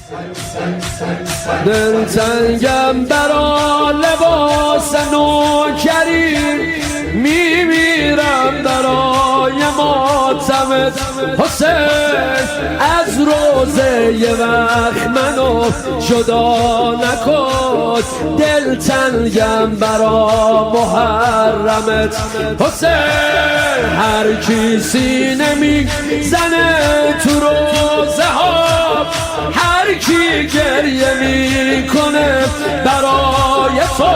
دلتنگم برا لباس نوکری، میمیرم برای ماتمت حسین. از روزه یه وقت منو جدا نکن، دلتنگم برا محرمت حسین. هر کی سینه میزنه تو روزه ها، هر کی گریه میکنه برای تو،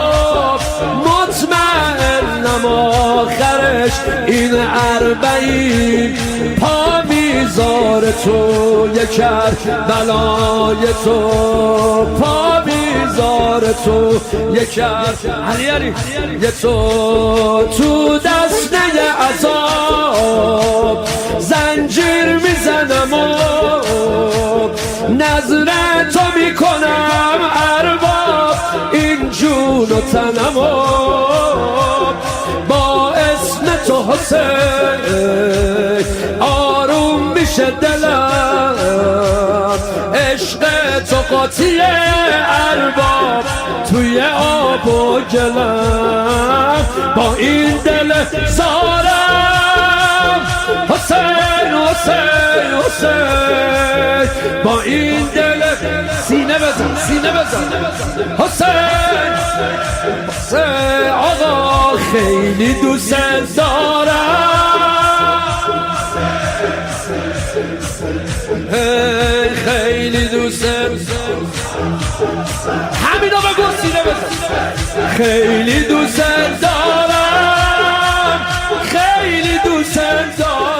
مطمئنم آخرش این اربعین پا میذاره تو یه کربلای تو، پا میذاره تو یه کربلای تو دسته عذاب زنجیر میزنم و نظر تو میکنم ارباب این جون و تنم و با اسم تو حسین آروم میشه دلم، عشق تو قاطی ارباب توی آب و گلم، با این دل زارم حسین حسین حسین، با این دل سینه بزن سینه بزن حسین حسین. آقا خیلی دوست دارم، خیلی دوست دارم، همینو بگو سینه بزن. خیلی دوست دارم، خیلی دوست دارم.